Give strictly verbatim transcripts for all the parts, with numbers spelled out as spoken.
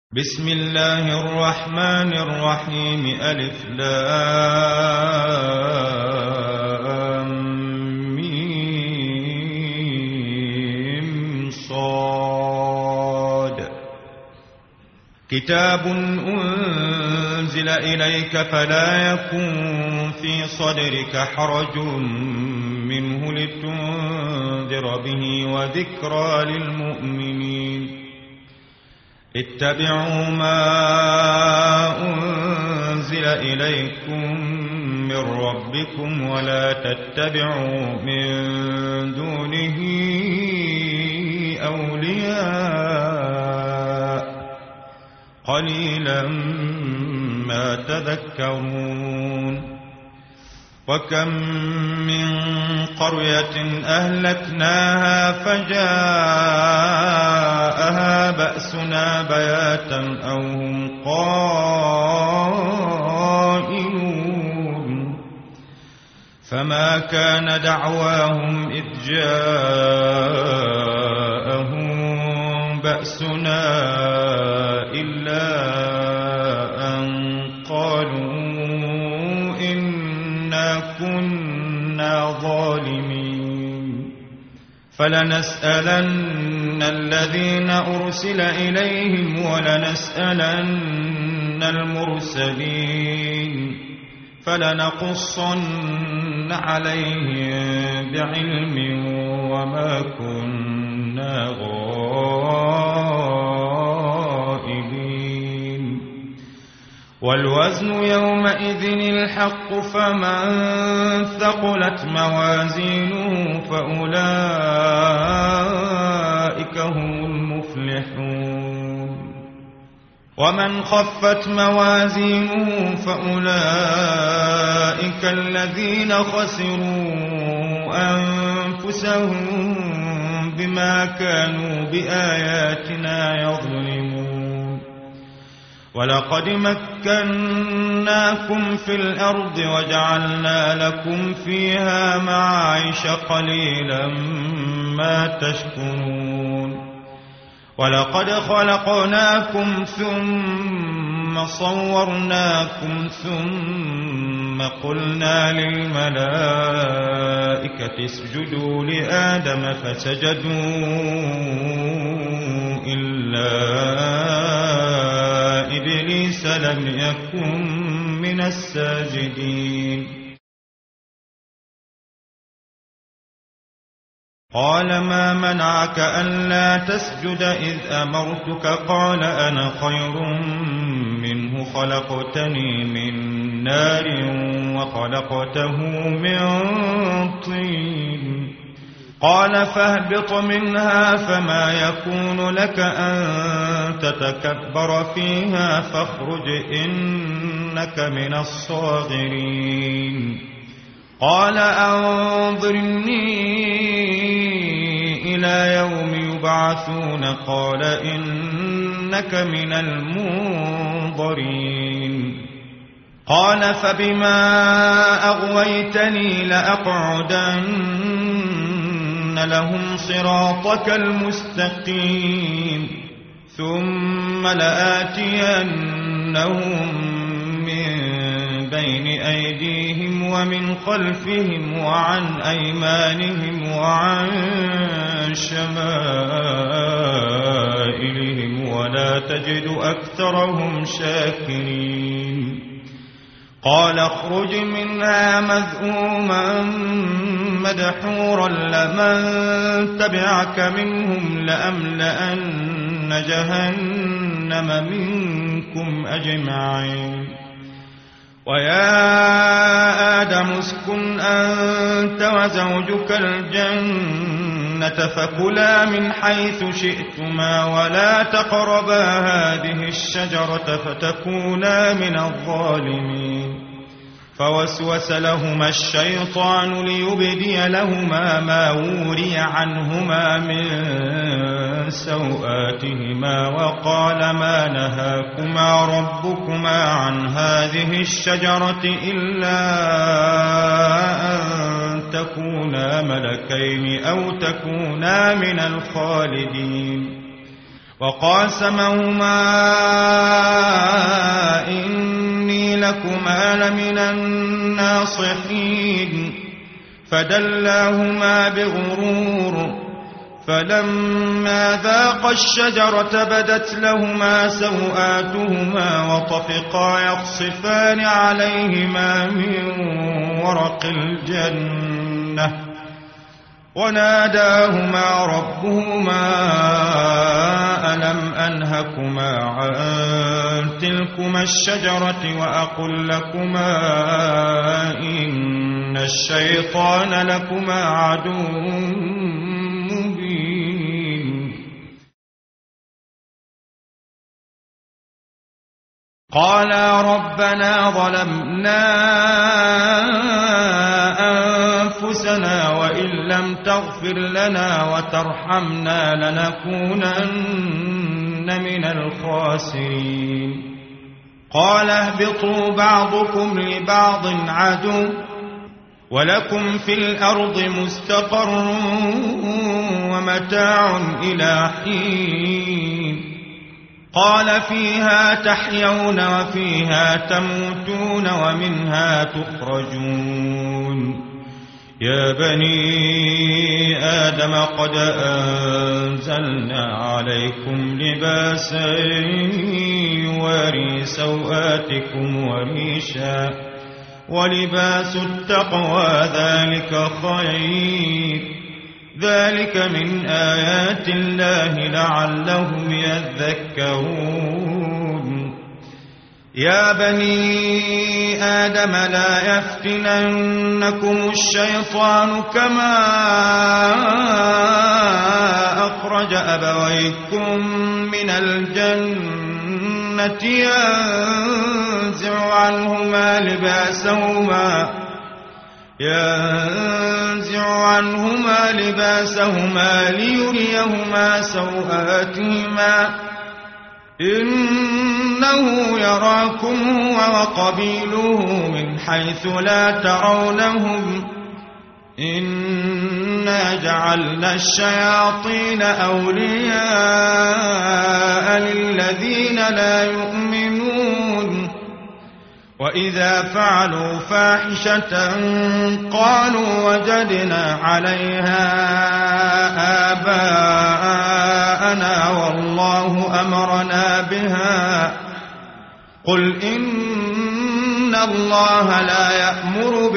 بسم الله الرحمن الرحيم ألف لام ميم صاد كتاب أنزل إليك فلا يكن في صدرك حرج منه لتنذر به وذكرى للمؤمنين اتبعوا ما أنزل إليكم من ربكم ولا تتبعوا من دونه أولياء قليلا ما تذكرون وكم من قرية أهلكناها فجاءها بأسنا بياتا أو هم قائلون فما كان دعواهم إذ جاءهم بأسنا إلا أن قالوا كنا ظالمين فلنسألن الذين أرسل إليهم ولنسألن المرسلين فلنقصن عليهم بعلم وما كنا غائبين والوزن يومئذ الحق فمن ثقلت موازينه فأولئك هم المفلحون ومن خفت موازينه فأولئك الذين خسروا أنفسهم بما كانوا بآياتنا يظلمون ولقد مكناكم في الأرض وجعلنا لكم فيها معايش قليلا ما تشكرون ولقد خلقناكم ثم صورناكم ثم قلنا للملائكة اسجدوا لآدم فسجدوا إلا إبليس لم يكن من الساجدين قال ما منعك ألا تسجد إذ أمرتك قال أنا خير منه خلقتني من نار وخلقته من طين قال فاهبط منها فما يكون لك أن تتكبر فيها فاخرج إنك من الصاغرين قال أنظرني إلى يوم يبعثون قال إنك من المنظرين قال فبما أغويتني لأقعدن لهم صراطك المستقيم ثم لآتينهم من بين أيديهم ومن خلفهم وعن أيمانهم وعن شمائلهم ولا تجد أكثرهم شاكرين قال اخرج منها مذءوما مدحورا لمن تبعك منهم لأملأن جهنم منكم أجمعين ويا آدم اسكن أنت وزوجك الجنة فكلا من حيث شئتما ولا تقربا هذه الشجرة فتكونا من الظالمين فوسوس لهما الشيطان ليبدي لهما ما وري عنهما من سوآتهما وقال ما نهاكما ربكما عن هذه الشجرة إلا أن تكونا ملكين أو تكونا من الخالدين وقاسمهما إني لكما لمن الناصحين فدلاهما بغرور فلما ذاقا الشجرة بدت لهما سوآتهما وطفقا يخصفان عليهما من ورق الجنة وناداهما ربهما ألم أنهكما عن تلكما الشجرة وأقل لكما إن الشيطان لكما عدو مبين قالا ربنا ظلمنا أنفسنا وإن لم تغفر لنا وترحمنا لنكونن من الخاسرين قال اهبطوا بعضكم لبعض عدو ولكم في الأرض مستقر ومتاع إلى حين قال فيها تحيون وفيها تموتون ومنها تخرجون يا بني آدم قد أنزلنا عليكم لباسا يواري سوآتكم وريشا ولباس التقوى ذلك خير ذلك من آيات الله لعلهم يذكرون يا بني آدم لا يفتننكم الشيطان كما أخرج أبويكم من الجنة ينزع عنهما لباسهما ينزع عنهما لباسهما ليريهما سوآتهما إنه يراكم هو وقبيله من حيث لا ترونهم إنا جعلنا الشياطين أولياء للذين لا يؤمنون وإذا فعلوا فاحشة قالوا وجدنا عليها آباءنا والله أمرنا بها قل إن الله لا يأمر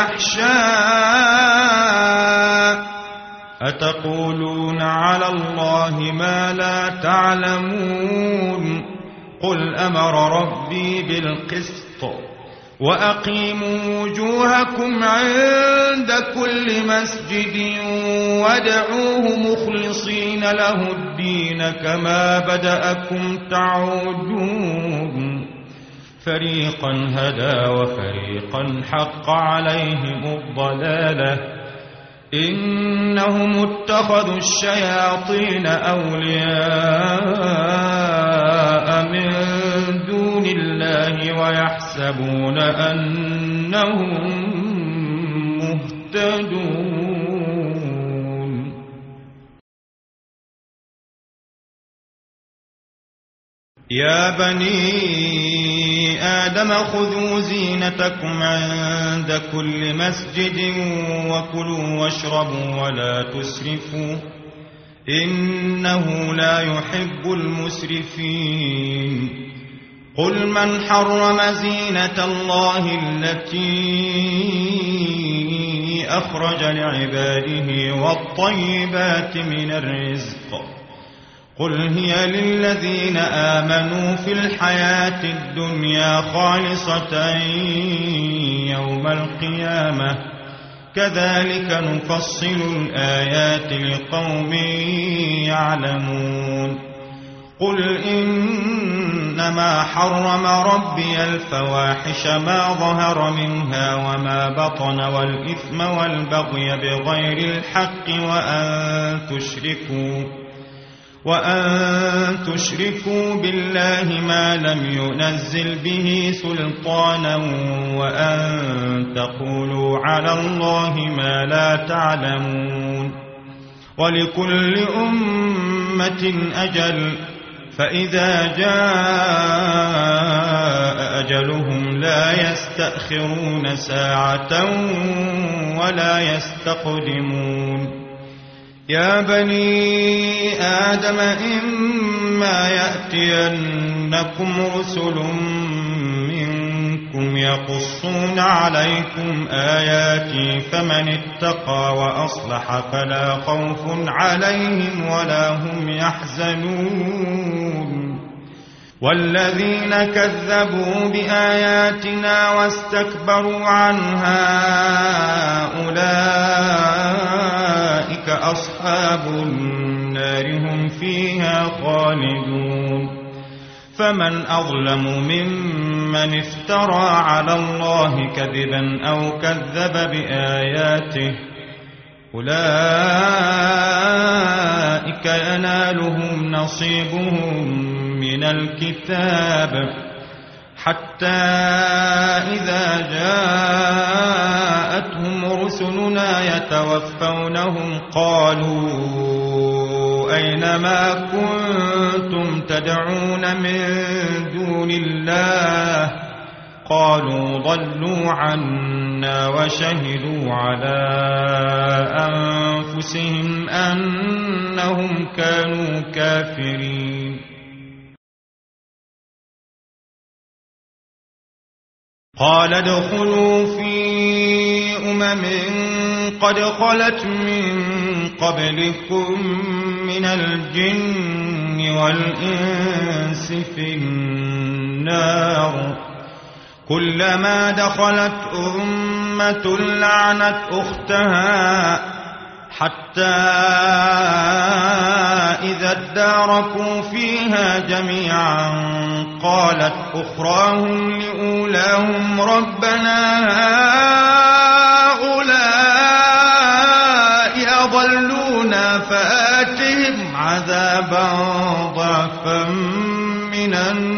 بالفحشاء أتقولون على الله ما لا تعلمون قل أمر ربي بالقسط وأقيموا وجوهكم عند كل مسجد وادعوه مخلصين له الدين كما بدأكم تعودون فريقا هدى وفريقا حق عليهم الضلالة إنهم اتخذوا الشياطين أولياء من دون الله ويحسبون أنهم مهتدون يا بني آدم خذوا زينتكم عند كل مسجد وكلوا واشربوا ولا تسرفوا إنه لا يحب المسرفين قل من حرم زينة الله التي أخرج لعباده والطيبات من الرزق قل هي للذين آمنوا في الحياة الدنيا خالصة يوم القيامة كذلك نفصل الآيات لقوم يعلمون قل إنما حرم ربي الفواحش ما ظهر منها وما بطن والإثم والبغي بغير الحق وأن تشركوا وأن تشركوا بالله ما لم ينزل به سلطانا وأن تقولوا على الله ما لا تعلمون ولكل أمة أمة أجل فإذا جاء أجلهم لا يستأخرون ساعة ولا يستقدمون يا بني آدم إما يأتينكم رسل منكم يقصون عليكم آياتي فمن اتقى وأصلح فلا خوف عليهم ولا هم يحزنون والذين كذبوا بآياتنا واستكبروا عنها أولئك أصحاب النار هم فيها خالدون فمن أظلم ممن افترى على الله كذبا أو كذب بآياته أولئك ينالهم نصيبهم من الكتاب حتى إذا جاءتهم رسلنا يتوفونهم قالوا أينما كنتم تدعون من دون الله قالوا ضلوا عنا وشهدوا على أنفسهم أنهم كانوا كافرين قال ادخلوا في أمم قد خلت من قبلكم من الجن والإنس في النار كلما دخلت أمة لعنت أختها حتى إذا اداركوا فيها جميعا قالت أخراهم لأولاهم ربنا هؤلاء أضلونا فآتهم عذابا ضعفا من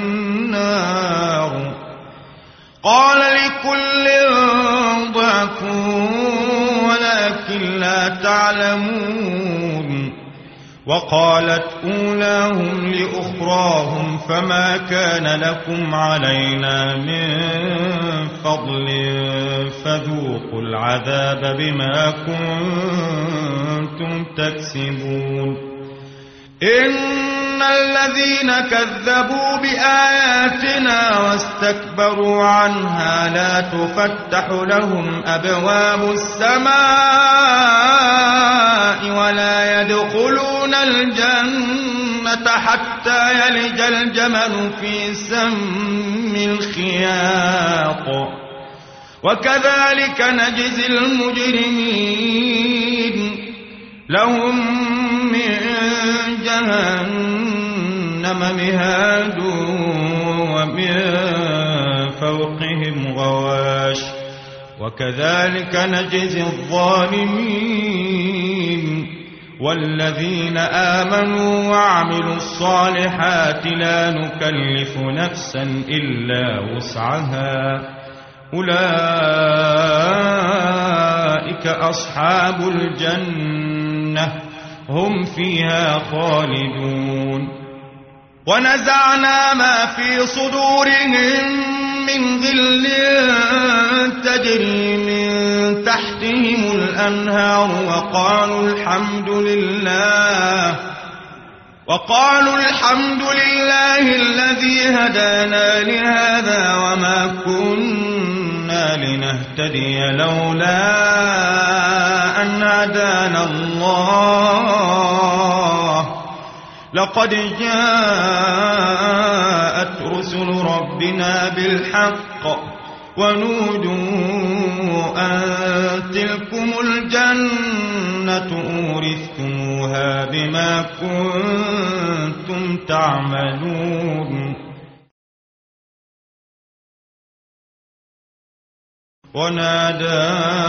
النار قال لكل ضعف ولكن لا تعلمون وقالت أولاهم لأخراهم فما كان لكم علينا من فضل فذوقوا العذاب بما كنتم تكسبون إن الذين كذبوا بآياتنا واستكبروا عنها لا تفتح لهم أبواب السماء ولا يدخلون الجنة حتى يلج الجمل في سم الخياط وكذلك نجزي المجرمين لهم من جهنم مهاد ومن فوقهم غواش وكذلك نجزي الظالمين والذين آمنوا وعملوا الصالحات لا نكلف نفسا إلا وسعها أولئك أصحاب الجنة هم فيها خالدون ونزعنا ما في صدورهم من غل تجري من تحتهم الأنهار وقالوا الحمد لله وقالوا الحمد لله الذي هدانا لهذا وما كنا لنهتدي لولا أن هدانا الله لقد جاءت رسل ربنا بالحق ونودوا أن تلكم الجنة أورثتموها بما كنتم تعملون ونادى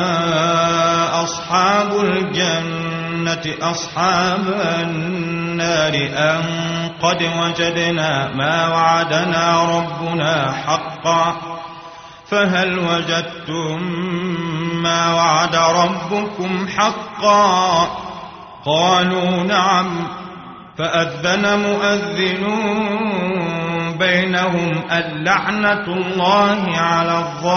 أصحاب الجنة أصحاب النار أن قد وجدنا ما وعدنا ربنا حقا فهل وجدتم ما وعد ربكم حقا قالوا نعم فأذن مؤذن بينهم اللعنة الله على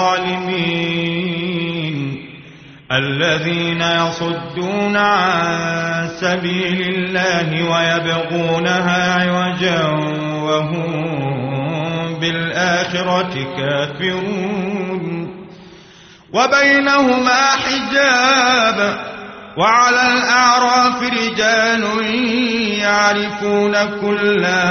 الظالمين الذين يصدون عن سبيل الله ويبغونها عوجا وهم بالآخرة كافرون وبينهما حجاب وعلى الأعراف رجال يعرفون كلا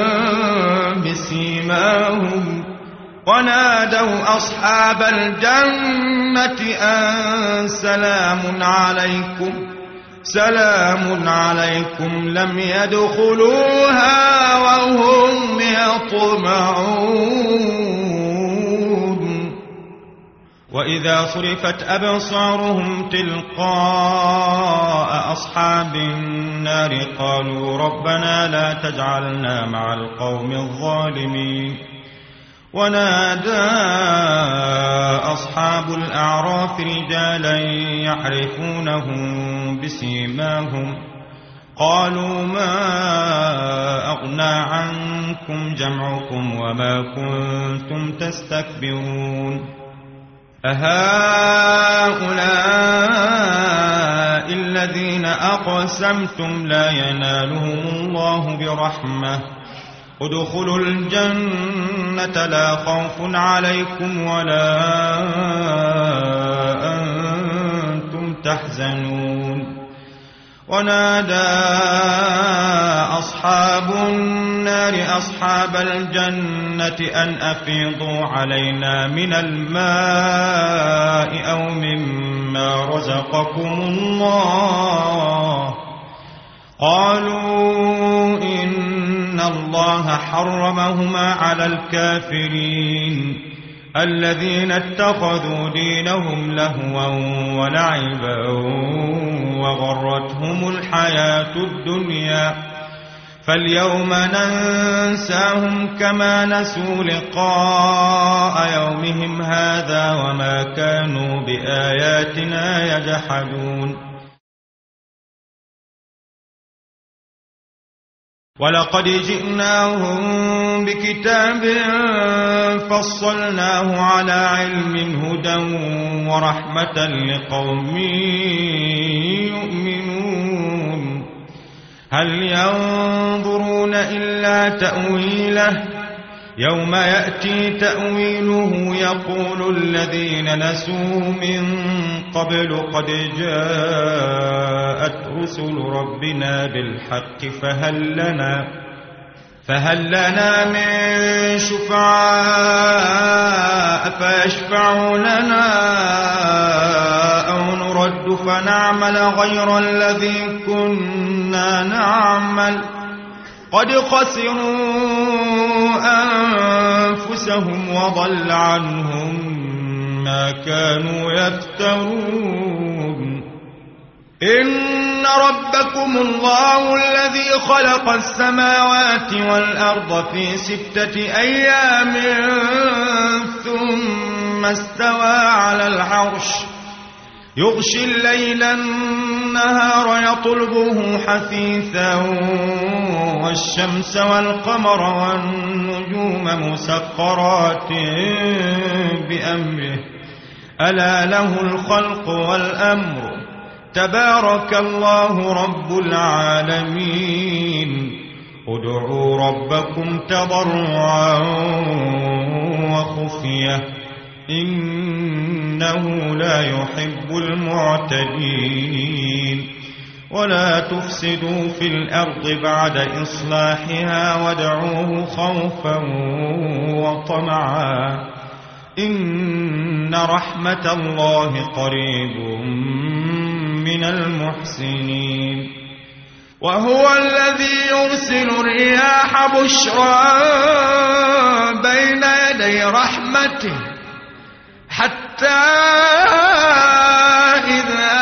بسيماهم ونادوا أصحاب الجنة أن سلام عليكم سلام عليكم لم يدخلوها وهم يطمعون وإذا صرفت أبصارهم تلقاء أصحاب النار قالوا ربنا لا تجعلنا مع القوم الظالمين ونادى أصحاب الأعراف رجالا يعرفونهم بسيماهم قالوا ما أغنى عنكم جمعكم وما كنتم تستكبرون أهؤلاء الذين أقسمتم لا ينالهم الله برحمة ادخلوا الجنة لا خوف عليكم ولا أنتم تحزنون ونادى أصحاب النار أصحاب الجنة أن أفيضوا علينا من الماء أو مما رزقكم الله قالوا إن الله حرمهما على الكافرين الذين اتخذوا دينهم لهوا ولعبا وغرتهم الحياة الدنيا فاليوم ننساهم كما نسوا لقاء يومهم هذا وما كانوا بآياتنا يجحدون ولقد جئناهم بكتاب فصلناه على علم هدى ورحمة لقوم يؤمنون هل ينظرون إلا تأويله يوم يأتي تأويله يقول الذين نسوا من قبل قد جاءت رسل ربنا بالحق فهل لنا فهل لنا من شفعاء فيشفعوا لنا أو نرد فنعمل غير الذي كنا نعمل قد خسروا أنفسهم وضل عنهم ما كانوا يفترون إن ربكم الله الذي خلق السماوات والأرض في ستة أيام ثم استوى على العرش يغشي الليل النهار يطلبه حثيثا والشمس والقمر والنجوم مسخرات بأمره ألا له الخلق والأمر تبارك الله رب العالمين ادعوا ربكم تضرعا وخفية إنه لا يحب المعتدين ولا تفسدوا في الأرض بعد إصلاحها وادعوه خوفا وطمعا إن رحمة الله قريب من المحسنين وهو الذي يرسل الرياح بشرا بين يدي رحمته حتى إذا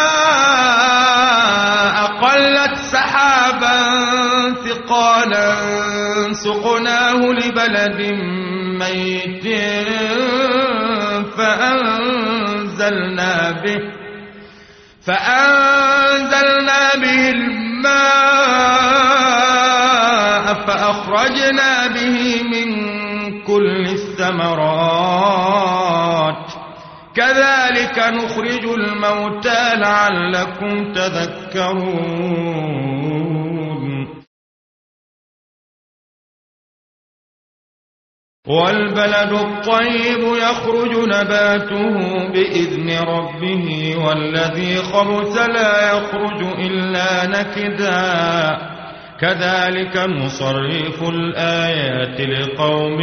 أقلت سحابا ثقالا سقناه لبلد ميت فأنزلنا به فأنزلنا به الماء وأخرجنا به من كل الثمرات كذلك نخرج الموتى لعلكم تذكرون والبلد الطيب يخرج نباته بإذن ربه والذي خبث لا يخرج إلا نكدا كذلك نصرف الآيات لقوم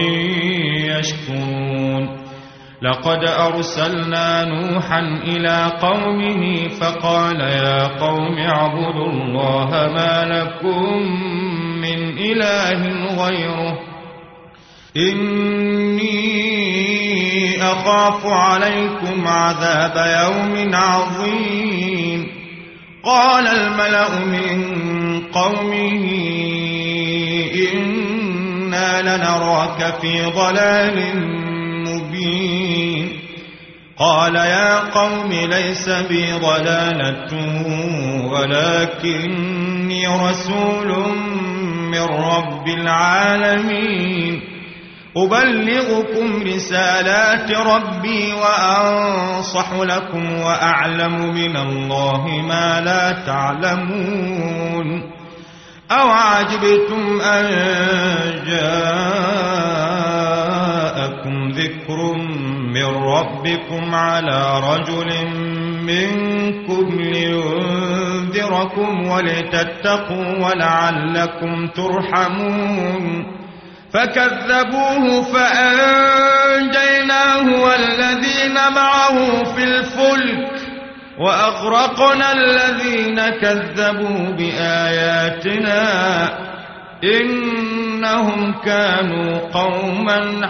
يشكرون لقد أرسلنا نوحا إلى قومه فقال يا قوم اعبدوا الله ما لكم من إله غيره إني أخاف عليكم عذاب يوم عظيم قال الملأ من قومه إنا لنراك في ضلال مبين قال يا قوم ليس بي ضلالة ولكني رسول من رب العالمين أبلغكم رسالات ربي وأنصح لكم وأعلم من الله ما لا تعلمون أوعجبتم أن جاءكم ذكر من ربكم على رجل منكم لينذركم ولتتقوا ولعلكم ترحمون فكذبوه فأنجيناه والذين معه في الفلك وأغرقنا الذين كذبوا بآياتنا إنهم كانوا قوما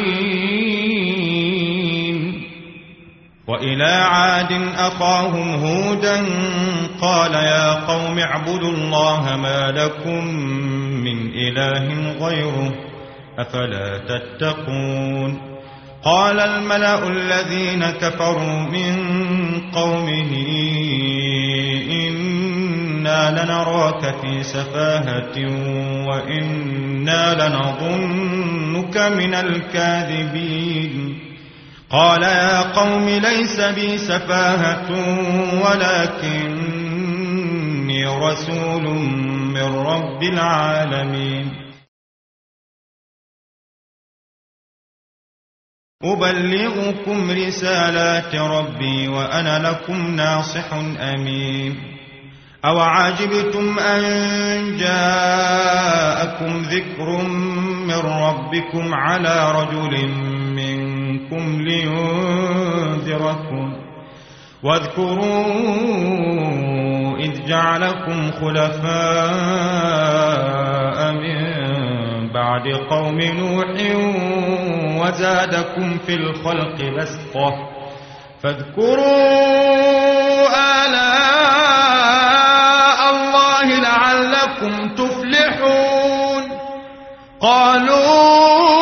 عمين وإلى عاد أخاهم هودا قال يا قوم اعبدوا الله ما لكم من إله غيره أفلا تتقون قال الملأ الذين كفروا من قومه إنا لنراك في سفاهة وإنا لنظنك من الكاذبين قال يا قوم ليس بي سفاهة ولكني رسول من رب العالمين أبلغكم رسالات ربي وأنا لكم ناصح أمين أوعجبتم أن جاءكم ذكر من ربكم على رجل منكم لينذركم واذكروا إذ جعلكم خلفاء من بعد قوم نوح وزادكم في الخلق بسطة فاذكروا آلاء الله لعلكم تفلحون قالوا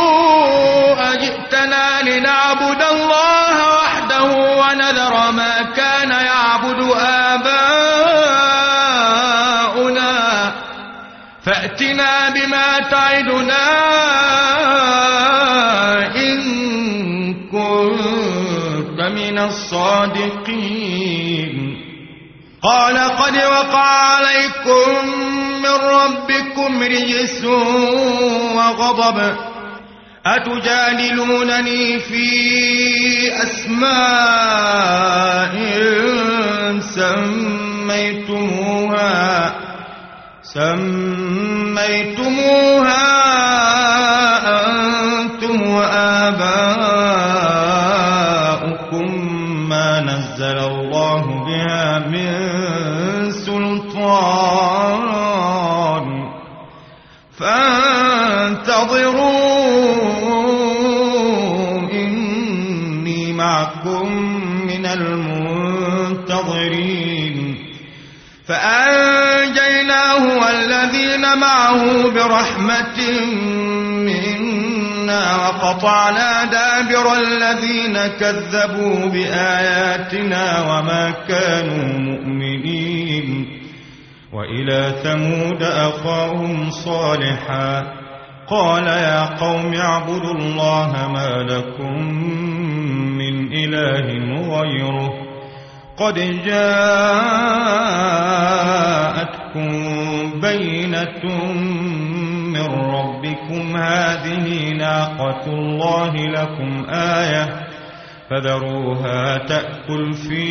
أجئتنا لنعبد الله وحده ونذر ما كان يعبد آباؤنا فأتنا بما تعدنا إن كنت من الصادقين قال قد وقع عليكم من ربكم رجس وغضب أتجادلونني في أسماء سميتموها سميتموها أنتم وآباؤكم ما نزل الله بها من سلطان فانتظروا إني معكم من المنتظرين فأنجيناه والذين معه برحمة منا وقطعنا دابر الذين كذبوا بآياتنا وما كانوا مؤمنين وإلى ثمود أخاهم صالحا قال يا قوم اعبدوا الله ما لكم من إله غيره قد جاءتكم بينة من ربكم هذه ناقة الله لكم آية فذروها تأكل في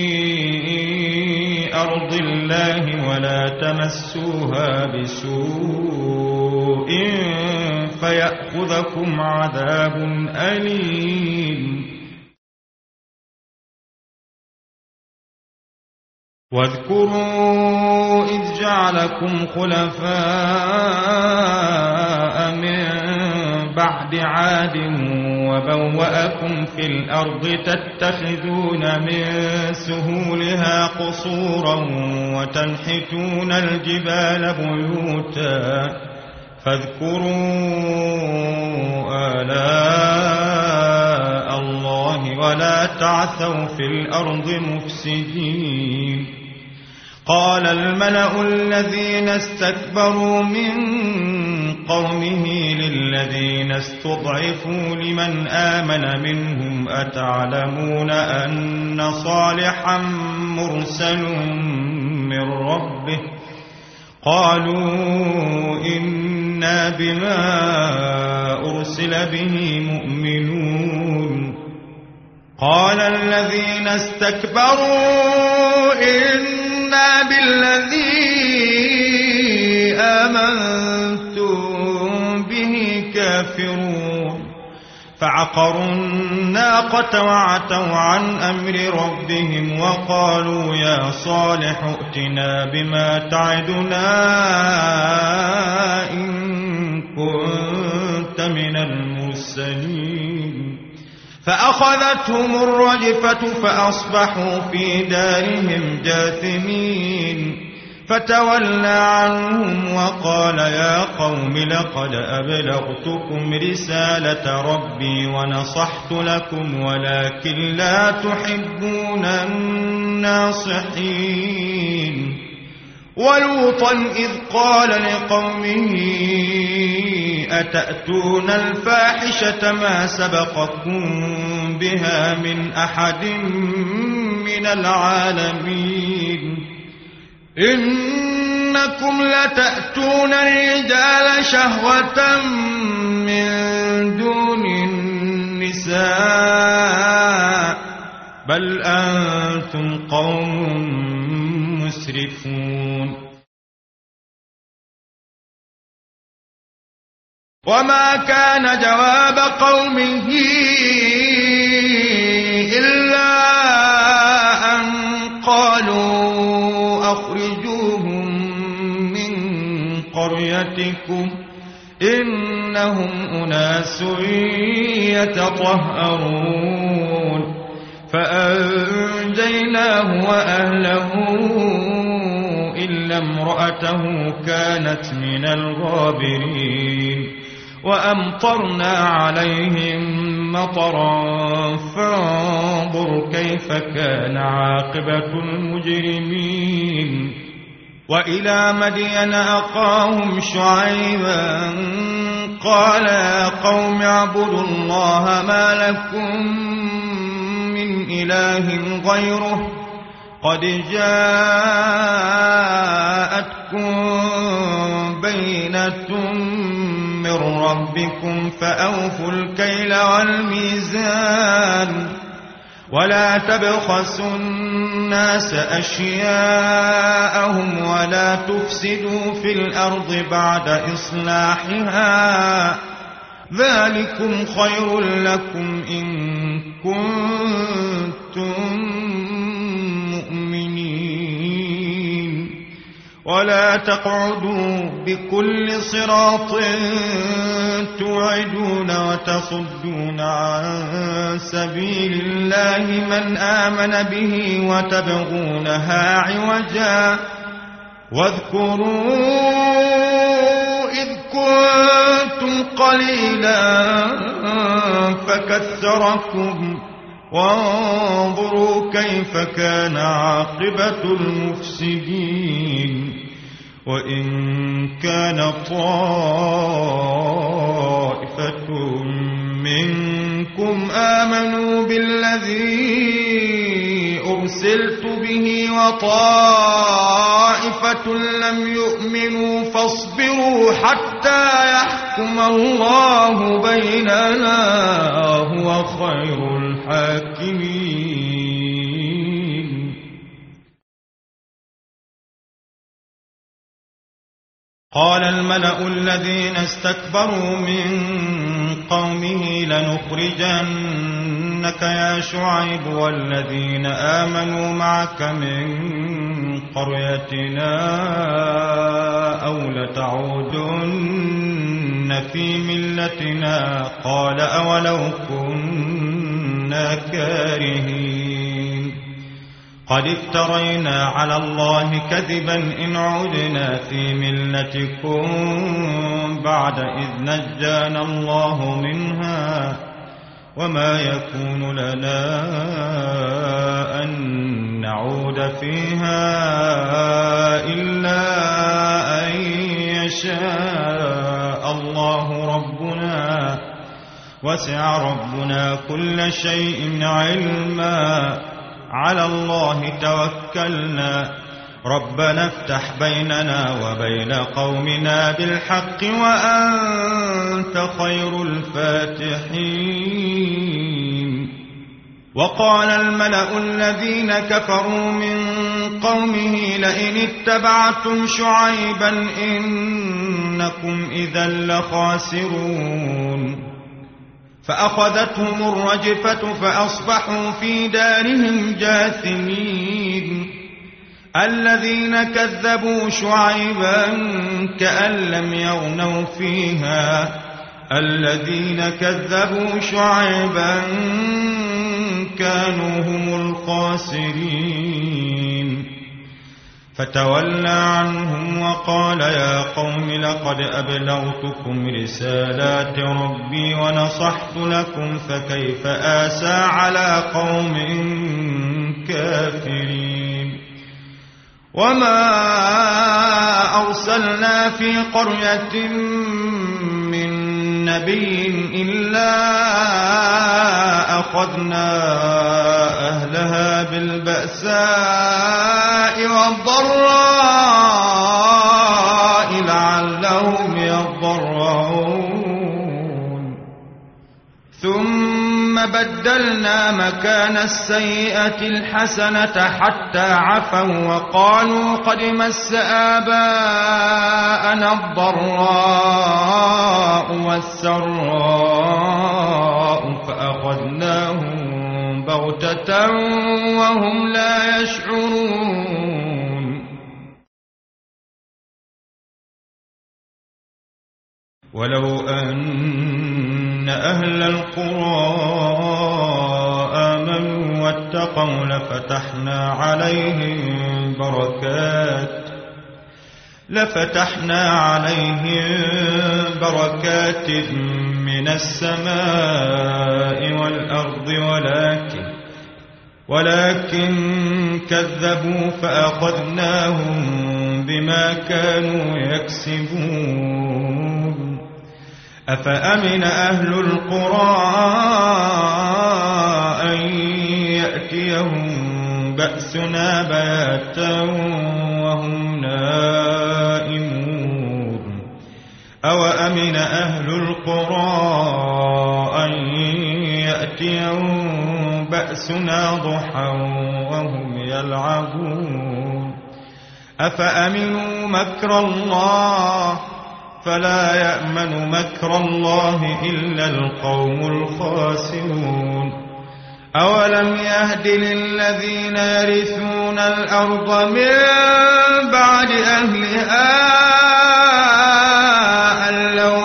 أرض الله ولا تمسوها بسوء فيأخذكم عذاب أليم واذكروا إذ جعلكم خلفاء من بعد عاد وبوأكم في الأرض تتخذون من سهولها قصورا وتنحتون الجبال بيوتا فاذكروا آلاء الله ولا تعثوا في الأرض مفسدين قال الملأ الذين استكبروا من قومه للذين استضعفوا لمن آمن منهم أتعلمون أن صالحا مرسل من ربه قالوا إنا بما أرسل به مؤمنون قال الذين استكبروا إنا بالذي آمنتم به كافرون فعقروا الناقة وعتوا عن أمر ربهم وقالوا يا صالح ائتنا بما تعدنا إن كنت من المرسلين فأخذتهم الرجفة فأصبحوا في دارهم جاثمين فتولى عنهم وقال يا قوم لقد أبلغتكم رسالة ربي ونصحت لكم ولكن لا تحبون الناصحين ولوطا إذ قال لقومه أتأتون الفاحشة ما سبقكم بها من أحد من العالمين إنكم لتأتون الرجال شهوة من دون النساء بل أنتم قوم مسرفون وما كان جواب قومه إلا أن قالوا أخرجوهم من قريتكم إنهم أناس يتطهرون فأنجيناه وأهله إلا امرأته كانت من الغابرين وأمطرنا عليهم مطرا فانظر كيف كان عاقبة المجرمين وإلى مدين أخاهم شعيبا قال يا قوم اعبدوا الله ما لكم من إله غيره قد جاءتكم بينة من ربكم فأوفوا الكيل والميزان ولا تبخسوا الناس أشياءهم ولا تفسدوا في الأرض بعد إصلاحها ذلكم خير لكم إن كنتم مؤمنين ولا تقعدوا بكل صراط توعدون وتصدون عن سبيل الله من آمن به وتبغونها عوجا واذكروا إذ كنتم قليلا فكثركم وانظروا كيف كان عاقبة المفسدين وإن كان طائفة منكم آمنوا بالذي أرسلت به وطائفة لم يؤمنوا فاصبروا حتى يحكم الله بيننا وهو خير الحاكمين. قال الملأ الذين استكبروا من قومه لنخرجنك يا شعيب والذين آمنوا معك من قريتنا أو لتعودن في ملتنا. قال أولو كنا كارهين قد افترينا على الله كذبا إن عدنا في ملتكم بعد إذ نجانا الله منها وما يكون لنا أن نعود فيها إلا أن يشاء الله ربنا وسع ربنا كل شيء علما على الله توكلنا ربنا افتح بيننا وبين قومنا بالحق وأنت خير الفاتحين. وقال الملأ الذين كفروا من قومه لئن اتبعتم شعيبا إنكم إذا لخاسرون. فأخذتهم الرجفة فأصبحوا في دارهم جاثمين. الذين كذبوا شعيبا كأن لم يغنوا فيها الذين كذبوا شعيبا كانوا هم الخاسرين. فتولى عنهم وقال يا قوم لقد أبلغتكم رسالات ربي ونصحت لكم فكيف آسى على قوم كافرين. وما أرسلنا في قرية من نبي إلا أخذنا أهلها بالبأساء والضراء لعلهم يضرعون. ثم بدلنا مكان السيئة الحسنة حتى عفوا وقالوا قد مس آباءنا الضراء والسراء فأخذناهم بغتة وهم لا يشعرون. ولو أن أهل القرى آمنوا واتقوا لفتحنا عليهم بركات لفتحنا عليهم بركات من السماء والأرض ولكن ولكن كذبوا فأخذناهم بما كانوا يكسبون. أفأمن أهل القرى أن يأتيهم بأسنا بياتا وهم نائمون. أوأمن أهل القرى أن يأتيهم بأسنا ضحى وهم يلعبون. أفأمنوا مكر الله فلا يأمن مكر الله إلا القوم الخاسرون. أولم يهد للذين يرثون الأرض من بعد أهلها أن لو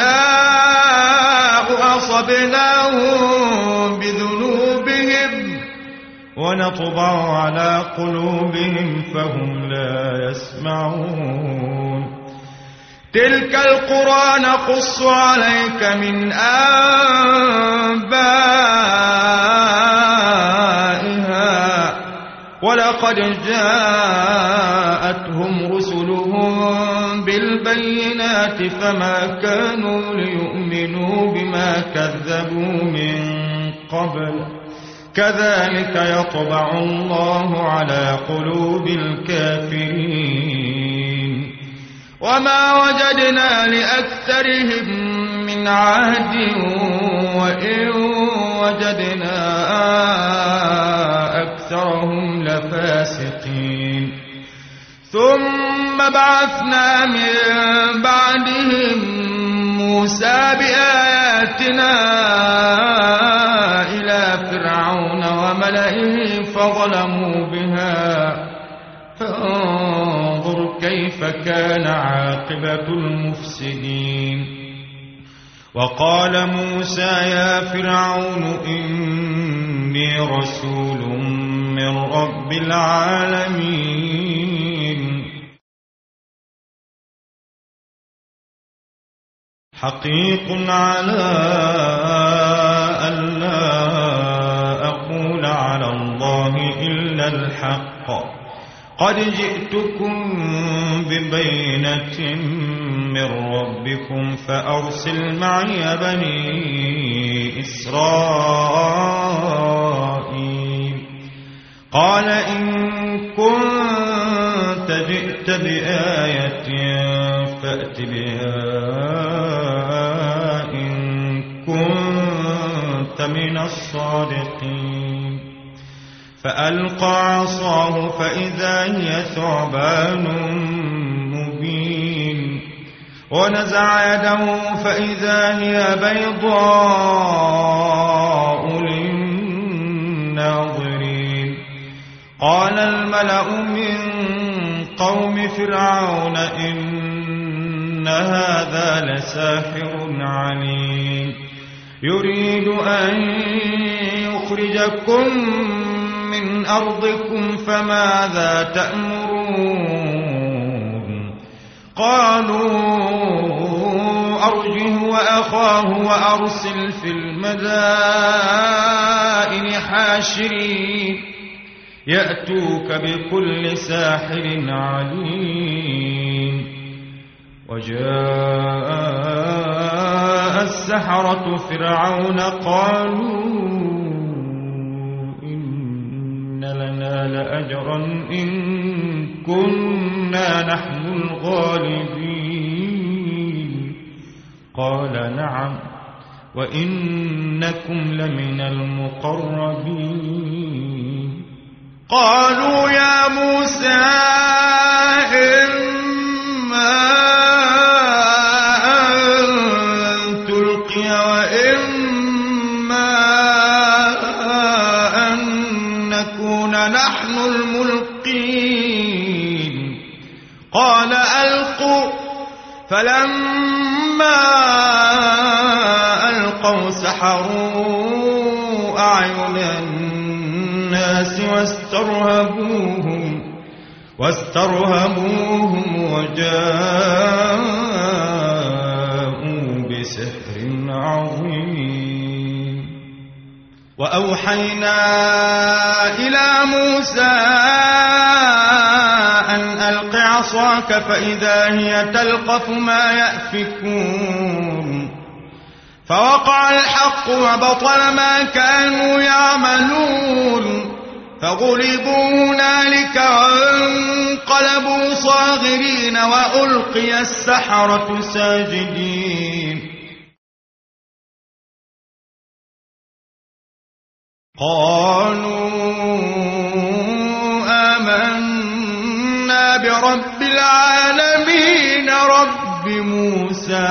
نشاء أصبناهم بذنوبهم ونطبع على قلوبهم فهم لا يسمعون. تلك القرى نقص عليك من أنبائها ولقد جاءتهم رسلهم رسلهم بالبينات فما كانوا ليؤمنوا بما كذبوا من قبل كذلك يطبع الله على قلوب الكافرين وما وجدنا لأكثرهم من عهد وإن وجدنا أكثرهم لفاسقين ثم بعثنا من بعدهم موسى بآياتنا إلى فرعون وملئه فظلموا بها فانظر كيف كان عاقبة المفسدين وقال موسى يا فرعون إني رسول من رب العالمين حقيق على ألا أقول على الله إلا الحق قد جئتكم ببينة من ربكم فأرسل معي بني إسرائيل قال إن كنت جئت بآية فأت بها إن كنت من الصادقين فألقى عصاه فإذا هي ثعبان مبين ونزع يده فإذا هي بيضاء للناظرين قال الملأ من قوم فرعون إن هذا لساحر عليم يريد أن يخرجكم من أرضكم فماذا تأمرون قالوا أرجه وأخاه وأرسل في المدائن حاشرين يأتوك بكل ساحر عليم وجاء السحرة فرعون قالوا إن لنا لأجرا إن كنا نحن الغالبين قال نعم وإنكم لمن المقربين قالوا يا موسى إما أن تلقي وإما أن نكون نحن الملقين قال ألقوا فلما ألقوا سحروا أعين الناس واسترهبوهم واسترهبوهم وجاءوا بسحر عظيم وأوحينا إلى موسى أن ألق عصاك فإذا هي تلقف ما يأفكون فوقع الحق وبطل ما كانوا يعملون فغلبوا هنالك وانقلبوا صاغرين وألقي السحرة ساجدين قالوا آمنا برب العالمين رب موسى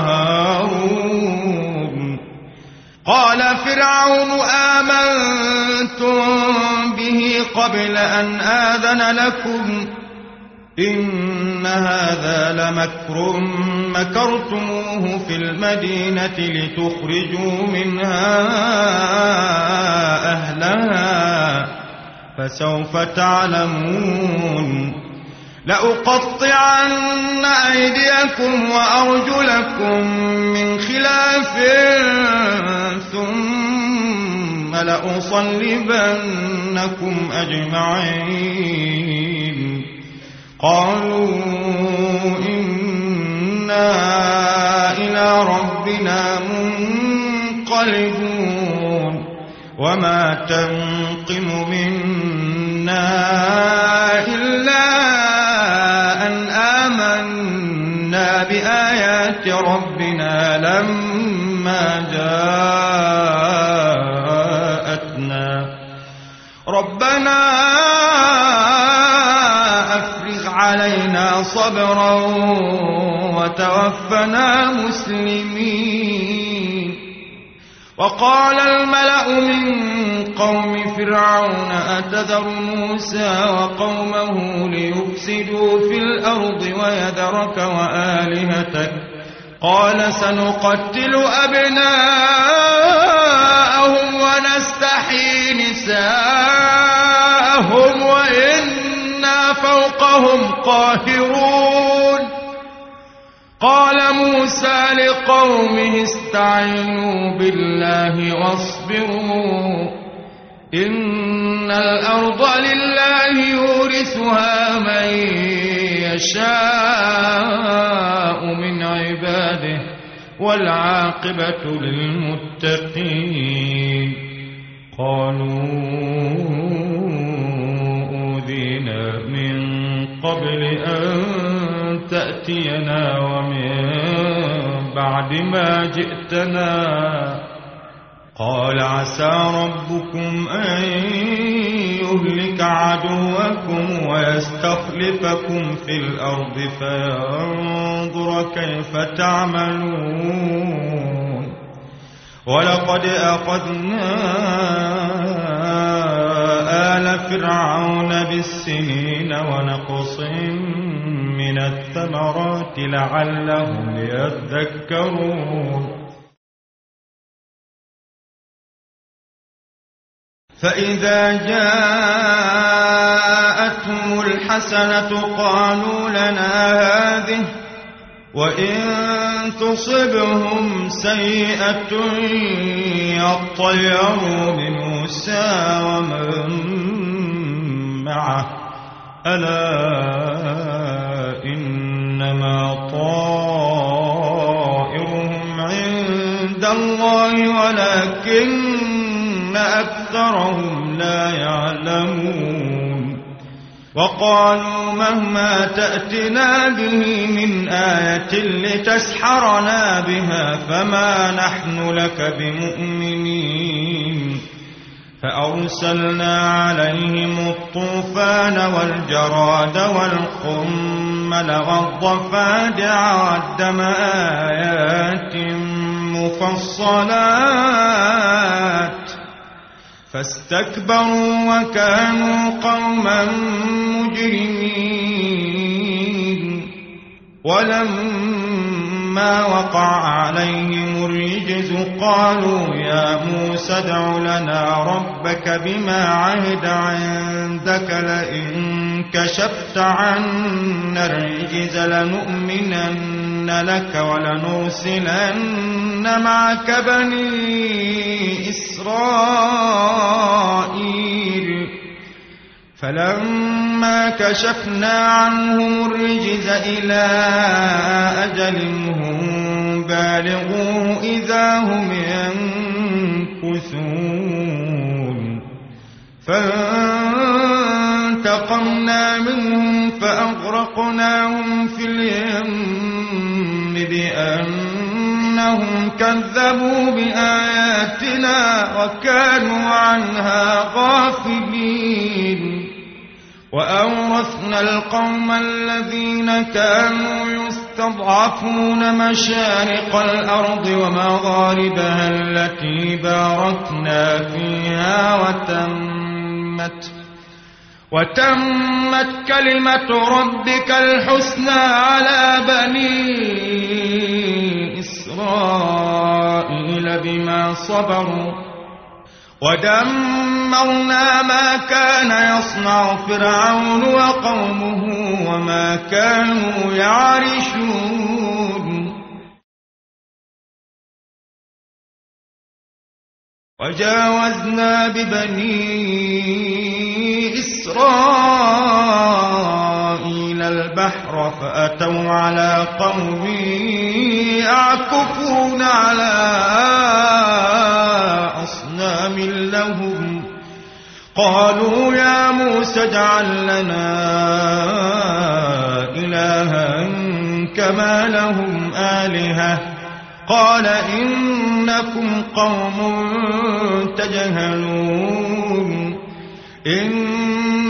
وهارون قال فرعون آمنتم به قبل أن آذن لكم إن هذا لمكر مكرتموه في المدينة لتخرجوا منها أهلها فسوف تعلمون لأقطعن أيديكم وأرجلكم من خلاف ثم لأصلبنكم أجمعين قالوا إنا إلى ربنا منقلبون وما تنقم منا إلا أن آمنا بآيات ربنا لما جاءتنا ربنا أفرغ علينا صبرا وتوفنا مسلمين. وقال الملأ من قوم فرعون أتذر موسى وقومه ليفسدوا في الأرض ويذرك وآلهتك قال سنقتل أبناءهم ونستحيي نساءهم وإنا فوقهم قاهرون. قال موسى لقومه استعينوا بالله واصبروا إن الأرض لله يورثها من يشاء من عباده والعاقبة للمتقين. قالوا أوذينا من قبل أن تأتينا ومن بعد ما جئتنا قال عسى ربكم أن يهلك عدوكم ويستخلفكم في الأرض فينظر كيف تعملون. ولقد أخذنا آل فرعون بالسنين ونقص من الثمرات لعلهم يذكرون. فإذا جاءتهم الحسنة قالوا لنا هذه وإن تصبهم سيئة يطيروا بموسى ومن معه ألا إنما طائرهم عند الله ولكن أكثرهم لا يعلمون. وقالوا مهما تأتنا به من آية لتسحرنا بها فما نحن لك بمؤمنين. فأرسلنا عليهم الطوفان والجراد والقمل والضفادع والدم آيات مفصلات فاستكبروا وكانوا قوما مجرمين. ولما وقع عليهم الرجز قالوا يا موسى ادع لنا ربك بما عهد عندك لئن كشفت عنا الرجز لنؤمنن لك ولنرسلن معك بني إسرائيل. فلما كشفنا عنهم الرجز إلى أجل هم بالغوه إذا هم ينكثون. فانتقمنا منهم فأغرقناهم في اليم بأنهم كذبوا بآياتنا وكانوا عنها غافلين. وأورثنا القوم الذين كانوا يستضعفون مشارق الأرض ومغاربها التي باركنا فيها وتمت وتمت كلمة ربك الحسنى على بني إسرائيل بما صبروا ودمرنا ما كان يصنع فرعون وقومه وما كانوا يعرشون. وجاوزنا ببني إسرائيل البحر فأتوا على قوم يعكفون على أصنام لهم قالوا يا موسى اجعل لنا إلها كما لهم آلهة قال إنكم قوم تجهلون إن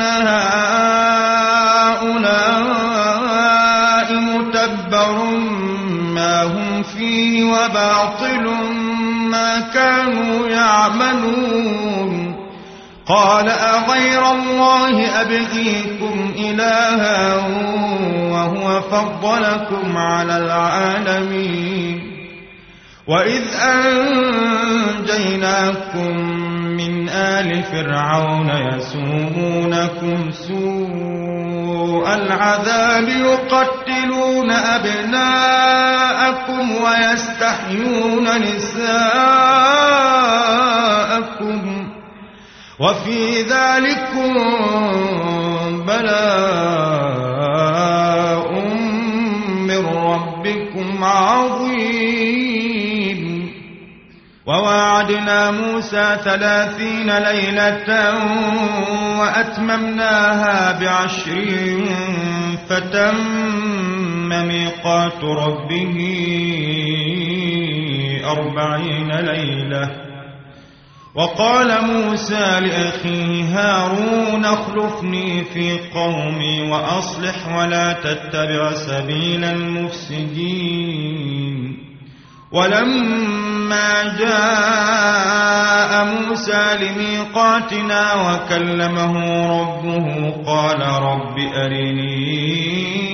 هؤلاء متبر ما هم فيه وباطل ما كانوا يعملون قال أغير الله أبغيكم إلها وهو فضلكم على العالمين وإذ أنجيناكم من آل فرعون يسومونكم سوء العذاب يقتلون أبناءكم ويستحيون نساءكم وفي ذلكم بلاء من ربكم عظيم وواعدنا موسى ثلاثين ليلة وأتممناها بعشر فتم ميقات ربه أربعين ليلة وقال موسى لأخيه هارون اخلفني في قومي وأصلح ولا تتبع سبيل المفسدين ولما جاء موسى لميقاتنا وكلمه ربه قال رب أرني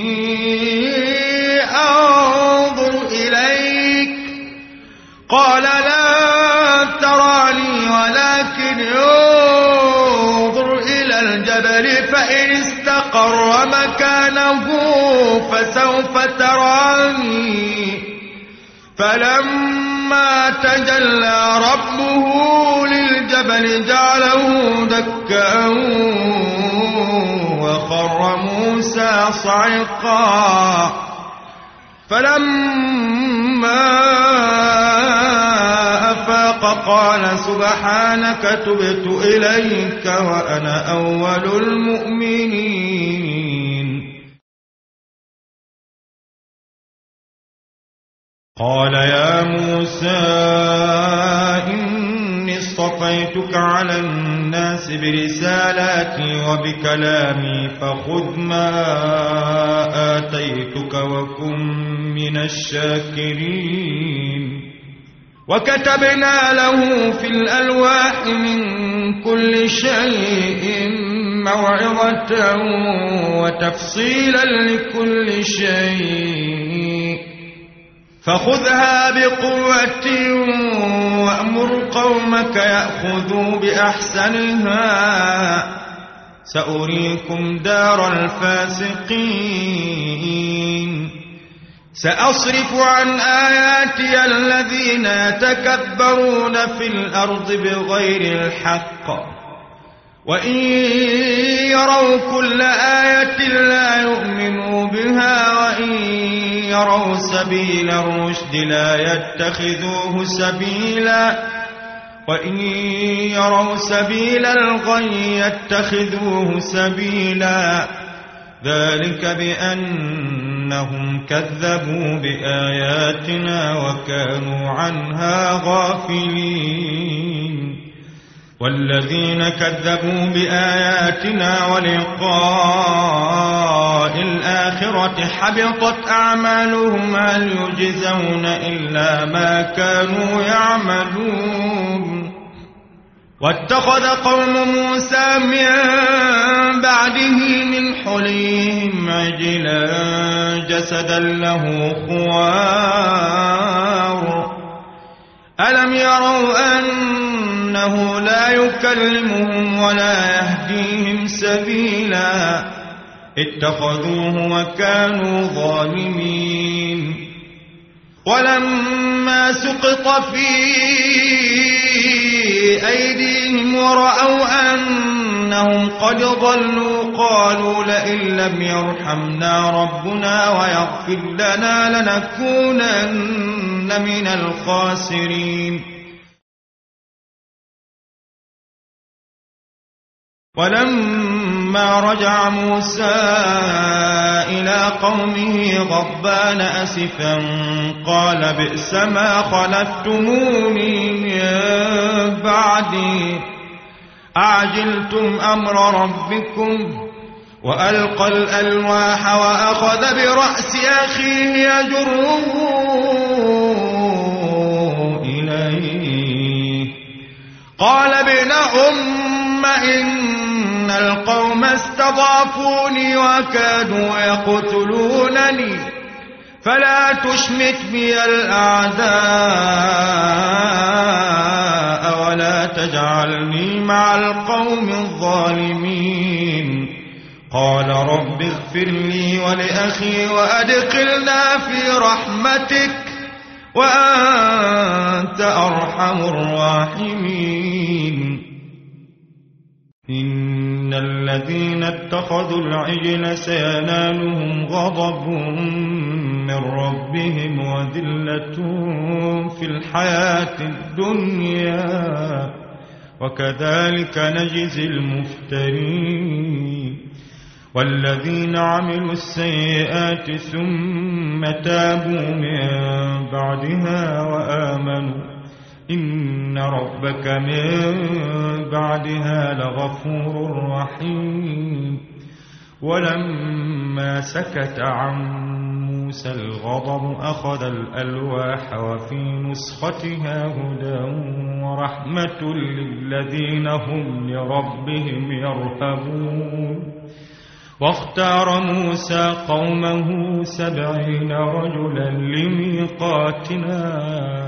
أنظر إليك قال لا تراني ولكن انظر إلى الجبل فإن استقر مكانه فسوف تراني فلما تجلى ربه للجبل جعله دكا وخر موسى صعقا فلما أفاق قال سبحانك تبت إليك وأنا أول المؤمنين قال يا موسى إني اصطفيتك على الناس برسالاتي وبكلامي فخذ ما آتيتك وكن من الشاكرين وكتبنا له في الألواح من كل شيء موعظة وتفصيلا لكل شيء فخذها بقوة وأمر قومك يأخذوا بأحسنها سأريكم دار الفاسقين سأصرف عن آياتي الذين يتكبرون في الأرض بغير الحق وإن يروا كل آية لا يؤمنوا بها وإن يروا سبيل الرشد لا يتخذوه سبيلا وإن يروا سبيل الغي يتخذوه سبيلا ذلك بأنهم كذبوا بآياتنا وكانوا عنها غافلين والذين كذبوا بآياتنا ولقاء الآخرة حبطت أعمالهم هل يجزون إلا ما كانوا يعملون واتخذ قوم موسى من بعده من حليهم عجلا جسدا له خوار ألم يروا أنه لا يكلمهم ولا يهديهم سبيلا اتخذوه وكانوا ظالمين ولما سقط في أيديهم ورأوا أن أنهم قد ضلوا قالوا لئن لم يرحمنا ربنا ويغفر لنا لنكونن من الخاسرين. ولما رجع موسى إلى قومه غضبان أسفا قال بئس ما خلفتموني من بعدي أعجلتم أمر ربكم. وألقى الألواح وأخذ برأس أخيه يجره إليه قال ابن أم إن القوم استضعفوني وكادوا يقتلونني فلا تشمت بي الأعداء ولا تجعلني مع القوم الظالمين. قال رب اغفر لي ولأخي وأدخلنا في رحمتك وأنت أرحم الراحمين. إن الذين اتخذوا العجل سينالهم غضب من ربهم وذلة في الحياة الدنيا وكذلك نجزي المفترين. والذين عملوا السيئات ثم تابوا من بعدها وآمنوا إن ربك من بعدها لغفور رحيم. ولما سكت عن موسى الغضب أخذ الألواح وفي نسختها هدى ورحمة للذين هم لربهم يرهبون. واختار موسى قومه سبعين رجلا لميقاتنا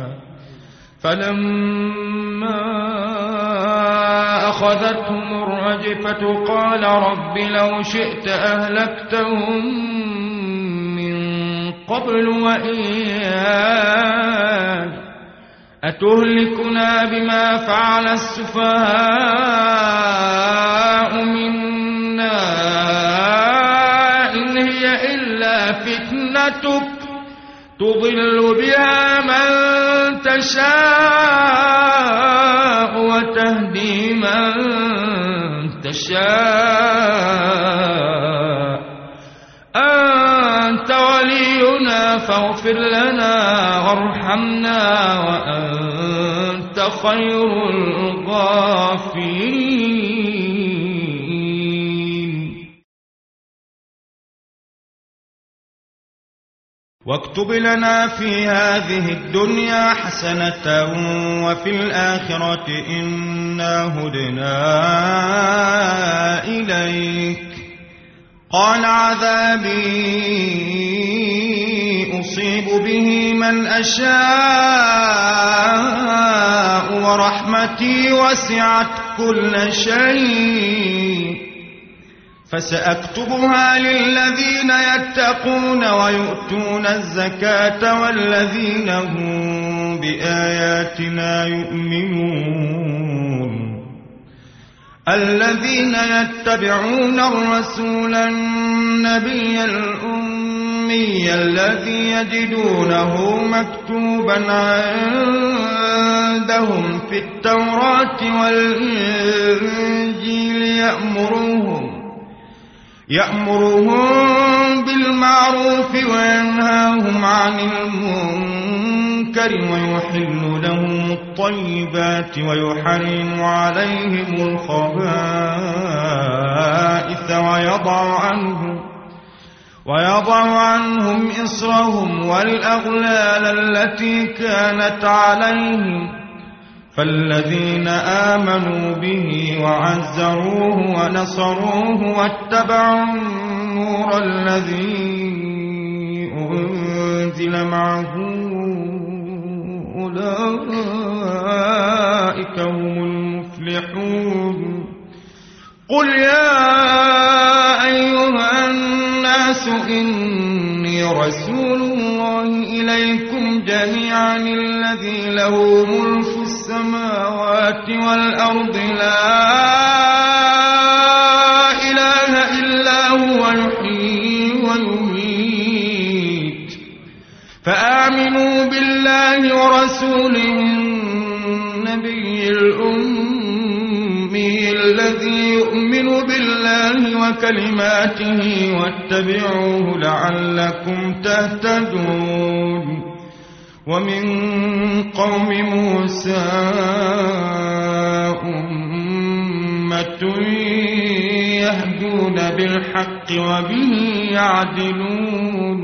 فلما أخذتهم الرجفة قال رب لو شئت أهلكتهم من قبل وإياي أتهلكنا بما فعل السفهاء منا إن هي إلا فتنتك تضل بها من تشاء وتهدي من تشاء أنت ولينا فاغفر لنا وارحمنا وأنت خير الغافرين. واكتب لنا في هذه الدنيا حسنة وفي الآخرة إنا هدنا إليك. قال عذابي أصيب به من أشاء ورحمتي وسعت كل شيء فسأكتبها للذين يتقون ويؤتون الزكاة والذين هم بآياتنا يؤمنون. الذين يتبعون الرسول النبي الأمي الذي يجدونه مكتوبا عندهم في التوراة والإنجيل يأمرهم يأمرهم بالمعروف وينهاهم عن المنكر ويحل لهم الطيبات ويحرم عليهم الخبائث ويضع عنهم ويضع عنهم إصرهم والأغلال التي كانت عليهم. فالذين آمنوا به وعزروه ونصروه واتبعوا النور الذي أنزل معه أولئك هم المفلحون. قل يا أيها الناس إني رسول الله إليكم جميعا الذي له ملك السماوات والأرض لا رسوله النبي الأمي الذي يؤمن بالله وكلماته واتبعوه لعلكم تهتدون ومن قوم موسى أمة يهدون بالحق وبه يعدلون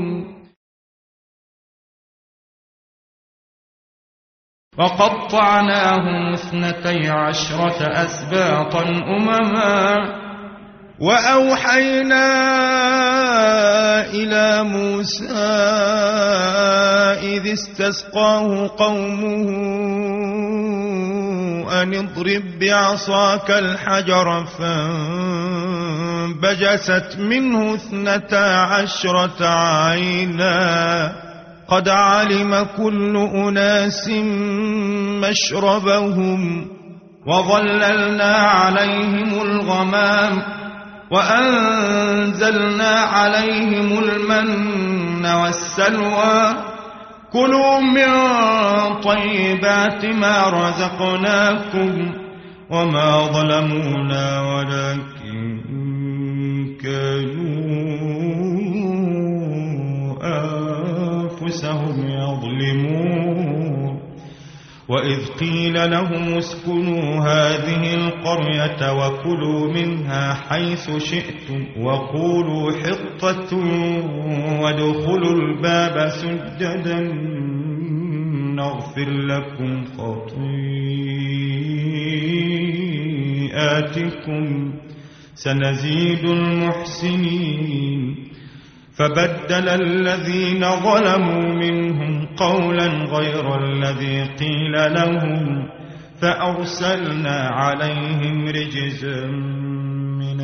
وقطعناهم اثنتي عشرة أسباطا أمما وأوحينا إلى موسى إذ استسقاه قومه أن اضرب بعصاك الحجر فانبجست منه اثنتا عشرة عينا قد علم كل أناس مشربهم وظللنا عليهم الغمام وأنزلنا عليهم المن والسلوى كلوا من طيبات ما رزقناكم وما ظلمونا ولكن كانوا أنفسهم يظلمون وإذ قيل لهم اسكنوا هذه القرية وكلوا منها حيث شئتم وقولوا حطة وادخلوا الباب سجدا نغفر لكم خطيئاتكم سنزيد المحسنين فبدل الذين ظلموا منهم قولا غير الذي قيل لهم فأرسلنا عليهم رجزا من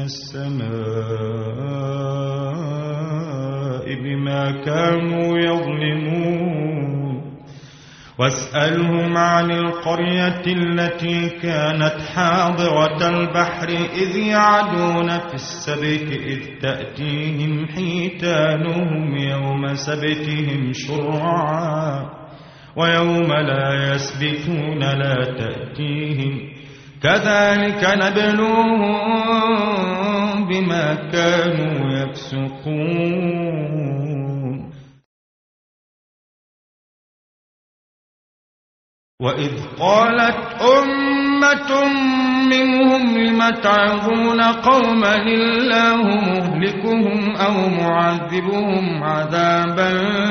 السماء بما كانوا يظلمون واسألهم عن القرية التي كانت حاضرة البحر إذ يعدون في السبت إذ تأتيهم حيتانهم يوم سبتهم شرعا ويوم لا يسبتون لا تأتيهم كذلك نبلوهم بما كانوا يفسقون وإذ قالت أمة منهم لم تعظون قوما الله مهلكهم أو معذبهم عذابا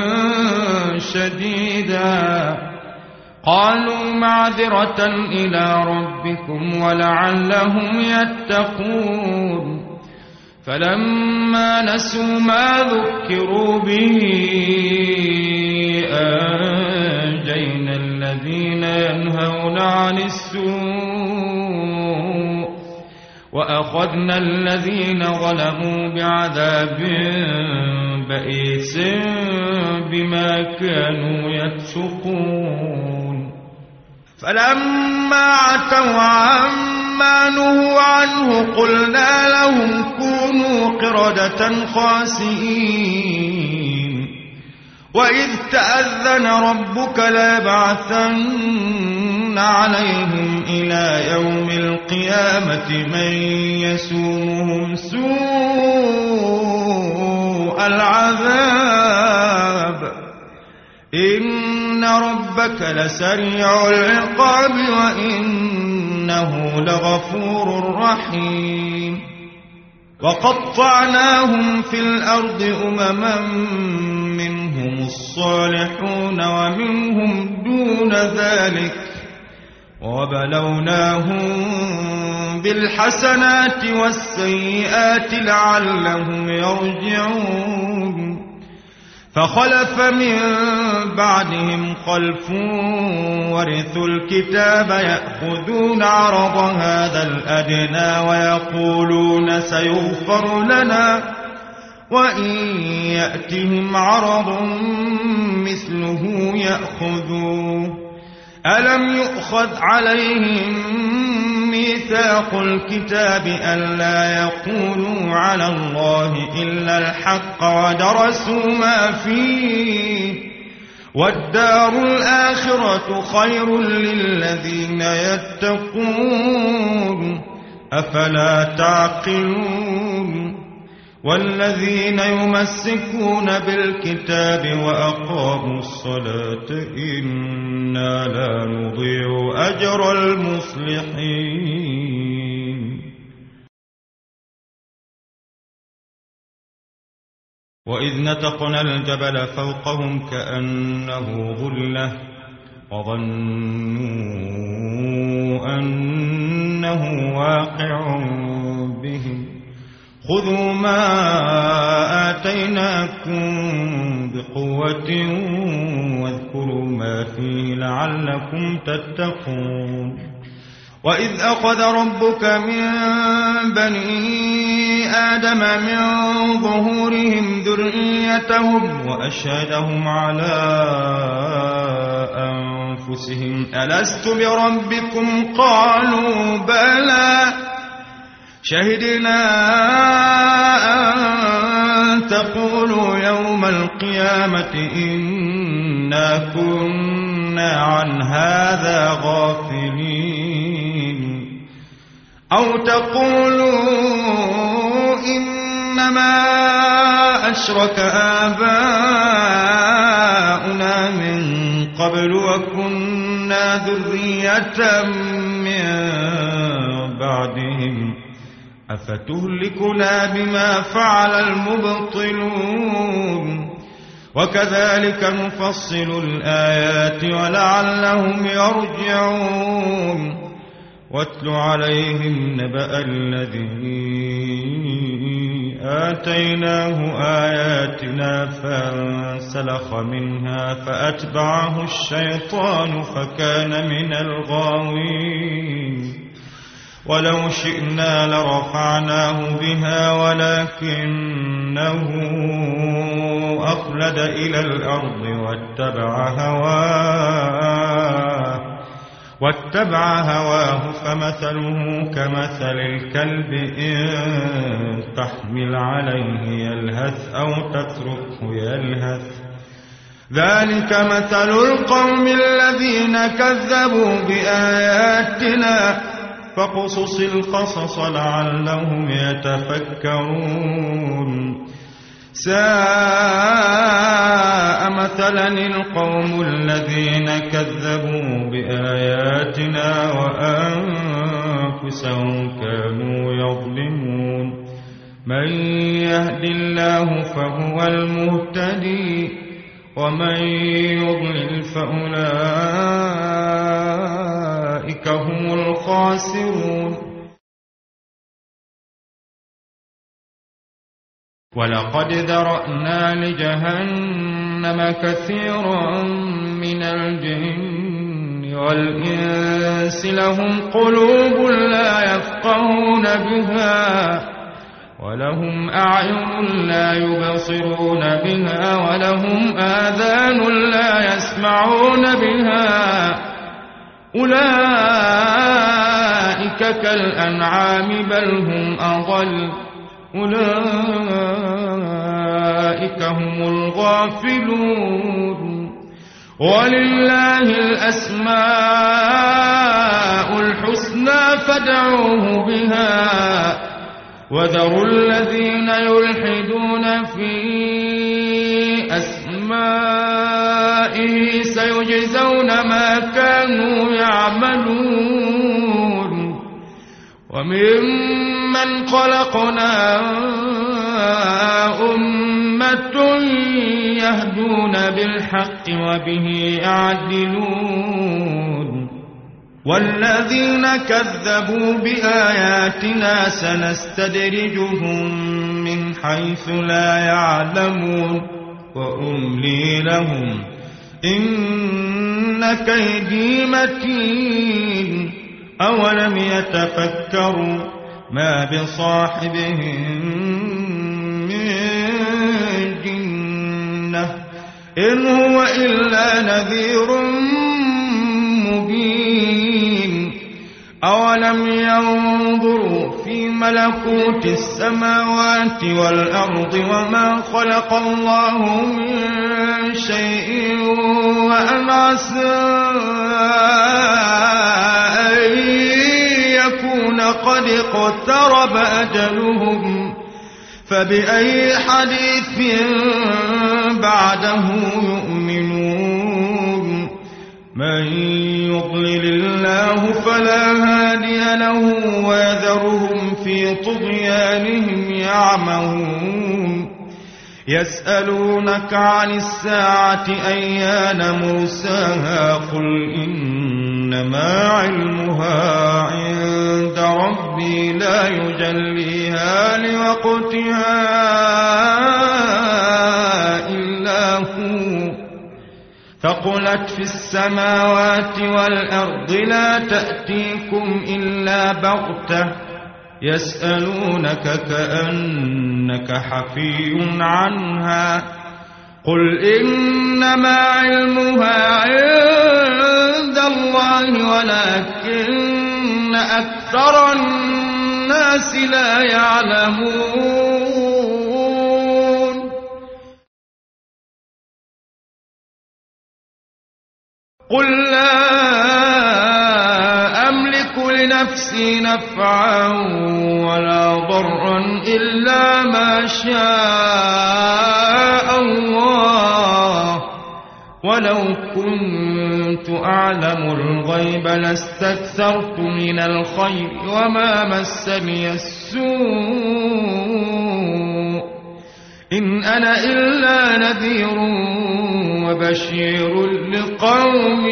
شديدا قالوا معذرة إلى ربكم ولعلهم يتقون فلما نسوا ما ذكروا به أنجينا الذين ينهون عن السوء وأخذنا الذين ظلموا بعذاب بئيس بما كانوا يفسقون فلما عتوا عما نهوا عنه قلنا لهم كونوا قردة خاسئين وإذ تأذن ربك ليبعثن عليهم إلى يوم القيامة من يسومهم سوء العذاب إن ربك لسريع العقاب وإنه لغفور رحيم وقطعناهم في الأرض أمما منهم الصالحون ومنهم دون ذلك وبلوناهم بالحسنات والسيئات لعلهم يرجعون فخلف من بعدهم خلف ورثوا الكتاب يأخذون عرض هذا الأدنى ويقولون سيغفر لنا وإن يأتهم عرض مثله يأخذوه ألم يؤخذ عليهم ميثاق الكتاب ألا يقولوا على الله إلا الحق ودرسوا ما فيه والدار الآخرة خير للذين يتقون أفلا تعقلون والذين يمسكون بالكتاب وأقاموا الصلاة إنا لا نضيع أجر المصلحين وإذ نتقنا الجبل فوقهم كأنه ظلة وظنوا أنه واقع بهم خذوا ما آتيناكم بقوة واذكروا ما فيه لعلكم تتقون وإذ أخذ ربك من بني آدم من ظهورهم ذريتهم وأشهدهم على أنفسهم ألست بربكم قالوا بلى شهدنا أن تقولوا يوم القيامة إنا كنا عن هذا غافلين أو تقولوا إنما أشرك آباؤنا من قبل وكنا ذرية من بعدهم أفتهلكنا بما فعل المبطلون وكذلك نفصل الآيات ولعلهم يرجعون واتل عليهم نبأ الذي آتيناه آياتنا فانسلخ منها فأتبعه الشيطان فكان من الغاوين ولو شئنا لرفعناه بها ولكنه أخلد إلى الأرض واتبع هواه واتبع هواه فمثله كمثل الكلب إن تحمل عليه يلهث أو تتركه يلهث ذلك مثل القوم الذين كذبوا بآياتنا فاقصص القصص لعلهم يتفكرون ساء مثلا القوم الذين كذبوا بآياتنا وأنفسهم كانوا يظلمون من يهد الله فهو المهتدي ومن يضلل فأولئك هم الخاسرون ولقد ذرأنا لجهنم كثيرا من الجن والإنس لهم قلوب لا يفقهون بها ولهم أعين لا يبصرون بها ولهم آذان لا يسمعون بها أولئك كالأنعام بل هم أضل أولئك هم الغافلون ولله الأسماء الحسنى فادعوه بها وذروا الذين يلحدون في أسمائه سيجزون ما كانوا يعملون وممن خلقنا أمة يهدون بالحق وبه يعدلون والذين كذبوا بآياتنا سنستدرجهم من حيث لا يعلمون وأملي لهم إن كيدي متين أولم يتفكروا ما بصاحبهم من جنة إن هو إلا نذير مبين أولم ينظروا في ملكوت السماوات والأرض وما خلق الله من شيء وأن عسى أن يكون قد اقترب أجلهم فبأي حديث بعده يؤمنون من يضلل الله فلا هادي له ويذرهم في طغيانهم يعمهون يسألونك عن الساعة أيان مرساها قل إنما علمها عند ربي لا يجليها لوقتها إلا هو ثقلت في السماوات والأرض لا تأتيكم إلا بغتة يسألونك كأنك حفي عنها قل إنما علمها عند الله ولكن أكثر الناس لا يعلمون قل لا أملك لنفسي نفعا ولا ضرا إلا ما شاء الله ولو كنت أعلم الغيب لاستكثرت من الخير وما مسني السوء إن أنا إلا نذير وبشير لقوم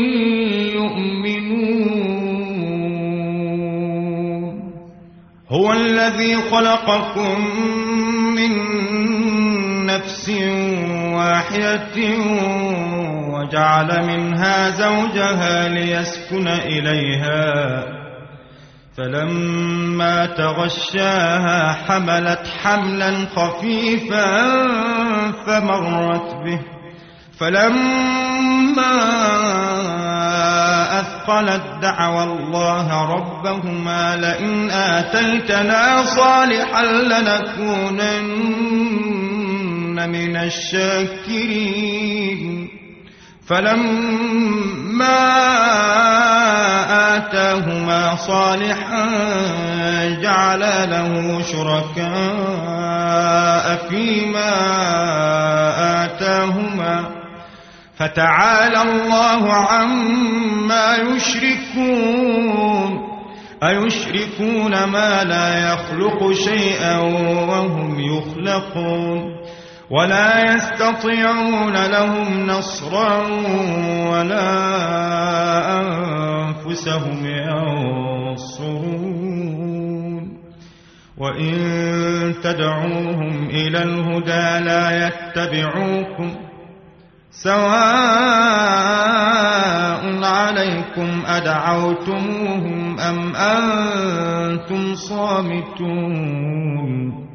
يؤمنون هو الذي خلقكم من نفس واحدة وجعل منها زوجها ليسكن إليها فلما تغشاها حملت حملا خفيفا فمرت به فلما أثقلت دعوى الله ربهما لئن آتيتنا صالحا لنكونن من الشاكرين فلما آتاهما صالحا جعل له شركاء فيما آتاهما فتعالى الله عما يشركون أيشركون ما لا يخلق شيئا وهم يخلقون ولا يستطيعون لهم نصرا ولا أنفسهم ينصرون وإن تدعوهم إلى الهدى لا يتبعوكم سواء عليكم أدعوتموهم أم أنتم صامتون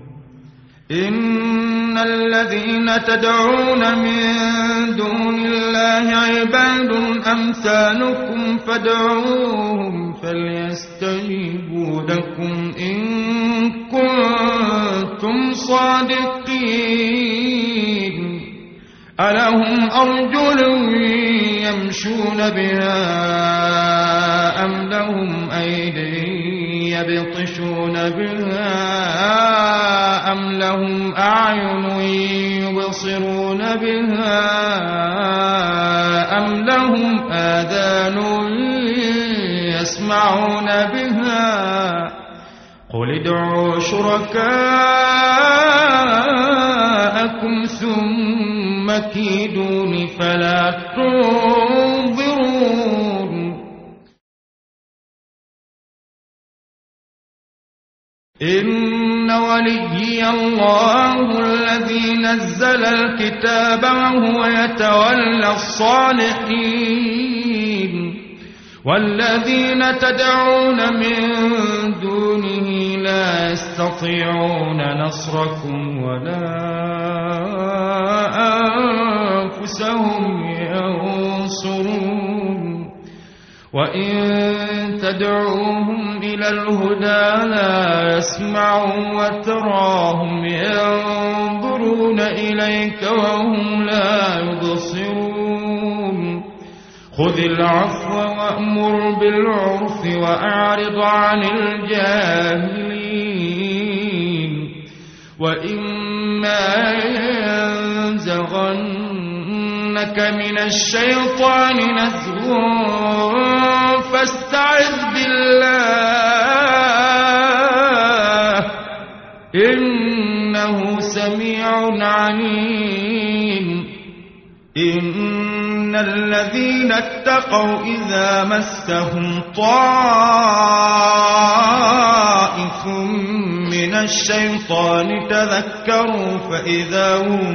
إن الذين تدعون من دون الله عباد أمثالكم فادعوهم فليستجيبوا لكم إن كنتم صادقين ألهم أرجل يمشون بها أم لهم أيدي يبطشون بها أم لهم أعين يبصرون بها أم لهم آذان يسمعون بها قل ادعوا شركاءكم ثم كيدون فلا تنظرون إن وليي الله الذي نزل الكتاب وهو يتولى الصالحين والذين تدعون من دونه لا يستطيعون نصركم ولا أنفسهم ينصرون وإن تدعوهم إلى الهدى لا يسمعوا وتراهم ينظرون إليك وهم لا يبصرون خذ العفو وأمر بالعرف وأعرض عن الجاهلين وإما ينزغنك من الشيطان نزغ فاستعذ بالله إنه سميع عليم إن الذين اتقوا إذا مسهم طائف من الشيطان تذكروا فإذا هم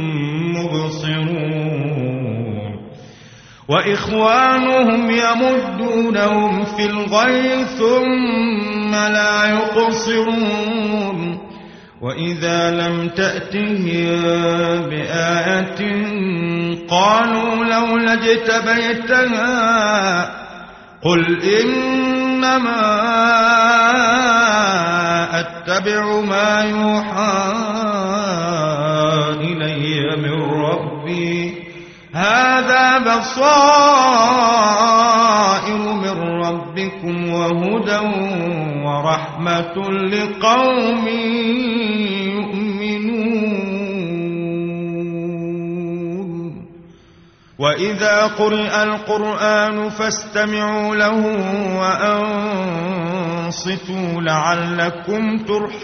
مبصرون وإخوانهم يمدونهم في الغي ثم لا يقصرون وإذا لم تأتهم بآية قالوا لولا اجتبيتها قل إنما أتبع ما يوحى إلي من ربي هذا بصائر من ربكم وهدى ورحمة لقوم يؤمنون وإذا قرئ القرآن فاستمعوا له وأنصتوا لعلكم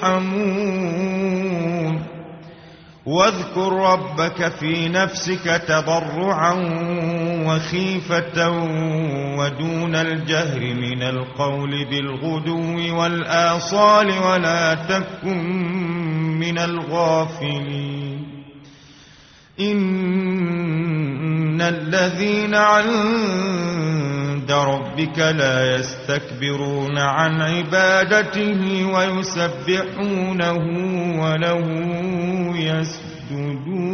ترحمون واذكر ربك في نفسك تضرعا وخيفة ودون الجهر من القول بالغدو والآصال ولا تكن من الغافلين إن الذين عند ربك لا يستكبرون عن عبادته ويسبحونه وله يسجدون